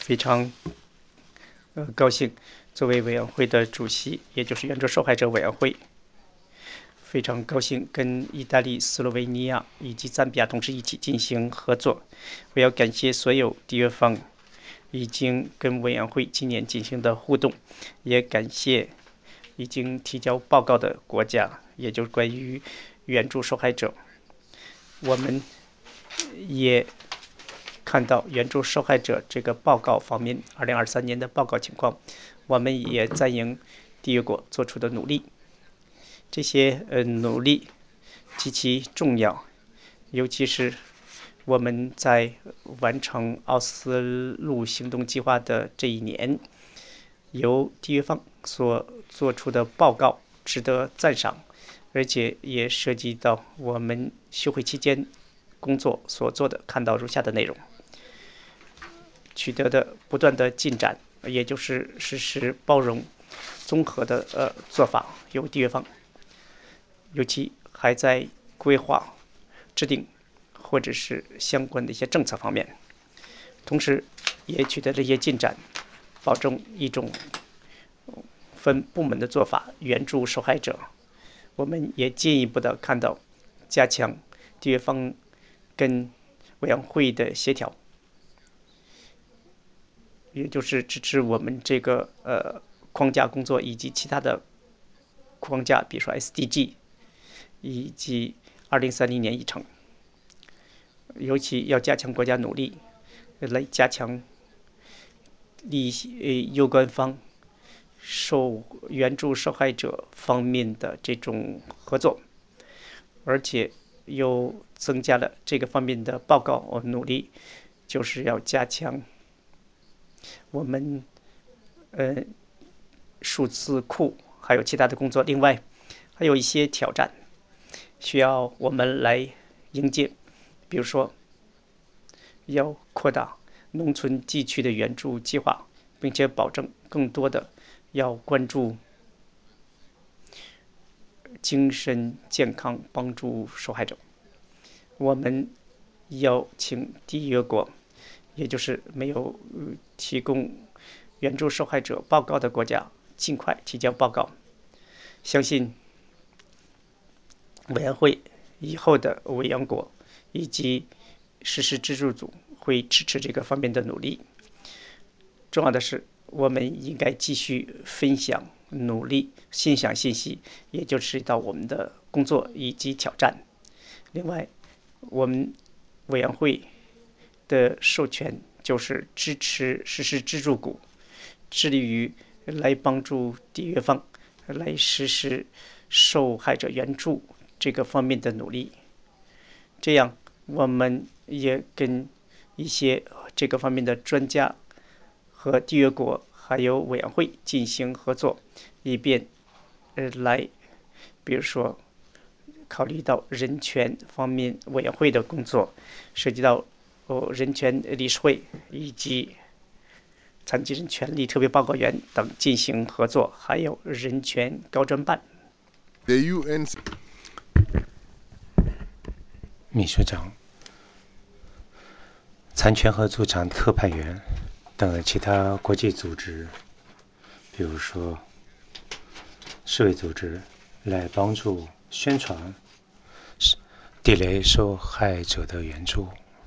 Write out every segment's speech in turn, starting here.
非常高兴作为委员会的主席，也就是援助受害者委员会，非常高兴跟意大利、斯洛维尼亚以及赞比亚同时一起进行合作。我要感谢所有缔约方已经跟委员会今年进行的互动，也感谢已经提交报告的国家，也就是关于援助受害者。我们也看到援助受害者这个报告方面，2023年的报告情况，我们也赞扬缔约国做出的努力。这些努力极其重要，尤其是我们在完成奥斯陆行动计划的这一年，由缔约方所做出的报告值得赞赏，而且也涉及到我们休会期间工作所做的，看到如下的内容：取得的不断的进展，也就是实施包容综合的做法，由缔约方尤其还在规划、制定或者是相关的一些政策方面，同时也取得了一些进展，保证一种分部门的做法，援助受害者。我们也进一步的看到加强缔约方跟委员会的协调，也就是支持我们这个框架工作以及其他的框架，比如说 SDG 以及2030年议程。尤其要加强国家努力，来加强有关方援助受害者方面的这种合作，而且又增加了这个方面的报告努力，就是要加强我们数字库还有其他的工作。另外还有一些挑战需要我们来迎接，比如说要扩大农村地区的援助计划，并且保证更多的要关注精神健康，帮助受害者。我们要请缔约国，也就是没有提供援助受害者报告的国家，尽快提交报告。相信委员会以后的委员国以及实施支柱组会支持这个方面的努力。重要的是，我们应该继续分享努力、分享信息，也就是到我们的工作以及挑战。另外，我们委员会的授权就是支持实施支柱股，致力于来帮助缔约方来实施受害者援助这个方面的努力。这样，我们也跟一些这个方面的专家和缔约国还有委员会进行合作，以便来，比如说考虑到人权方面委员会的工作，涉及到人权理事会以及残疾人权利特别报告员等进行合作，还有人权高专办。 The UN 秘书长、残权合作场特派员等其他国际组织，比如说世卫组织，来帮助宣传地雷受害者的援助，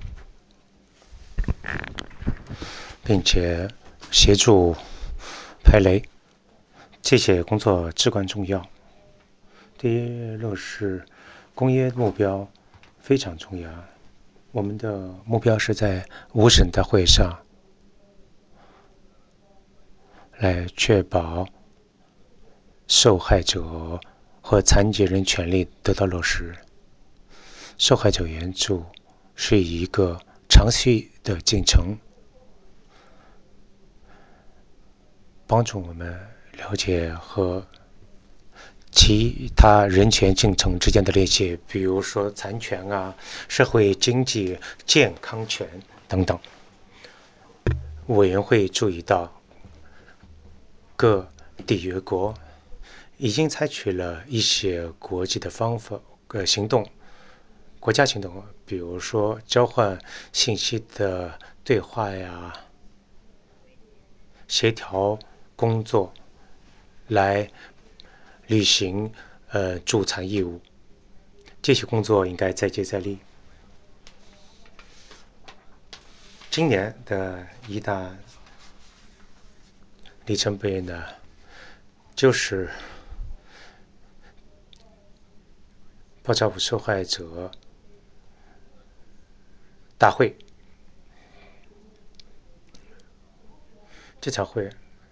并且协助排雷，这些工作至关重要。对落实公约目标非常重要。我们的目标是在5审大会上来确保受害者和残疾人权利得到落实。受害者援助是一个长期的进程，帮助我们了解和其他人权进程之间的联系，比如说残权啊、社会经济健康权等等。委员会注意到，各缔约国已经采取了一些国际的方法行动，国家行动，比如说交换信息的对话呀， 协调工作来履行助残义务。这些工作应该再接再厉。今年的一大里程碑呢，就是爆炸物受害者大会。这场会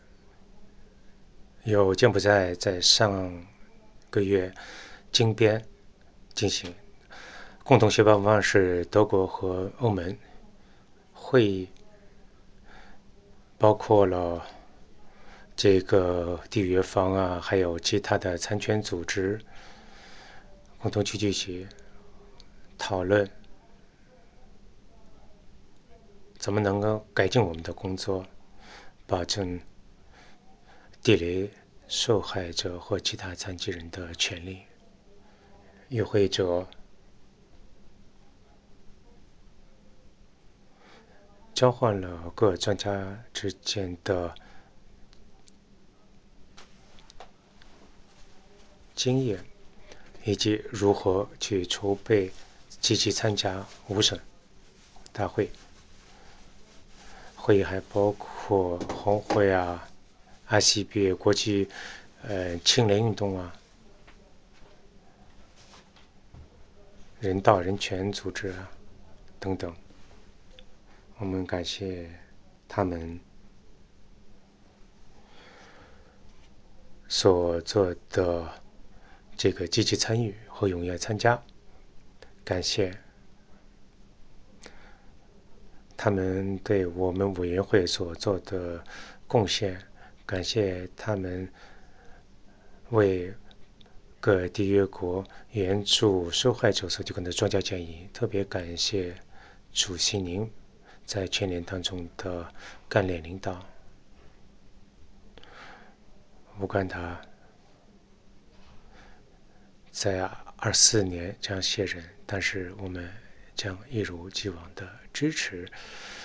由柬埔寨在上个月金边进行，共同协办方是德国和欧盟。会议包括了这个缔约方啊，还有其他的参权组织，共同去进行讨论，怎么能够改进我们的工作，保证地雷受害者或其他残疾人的权利。与会者交换了各专家之间的经验，以及如何去筹备积极参加五省大会。会议还包括红会啊、ICB 国际青年运动啊、人道人权组织啊等等。我们感谢他们所做的这个积极参与和踊跃参加，感谢他们对我们委员会所做的贡献，感谢他们为各缔约国援助受害者所提供的专家建议，特别感谢主席您在全年当中的干练领导。乌干达在24年将卸任，但是我们将一如既往的支持